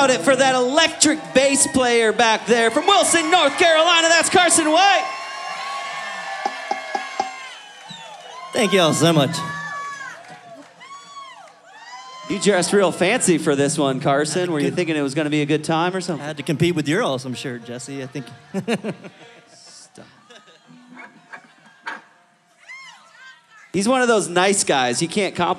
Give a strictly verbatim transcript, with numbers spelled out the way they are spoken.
about it for that electric bass player back there from Wilson, North Carolina. That's Carson White. Thank you all so much. You dressed real fancy for this one, Carson. Were you thinking it was going to be a good time or something? I had to compete with your awesome shirt, Jesse, I think. He's one of those nice guys. You can't compliment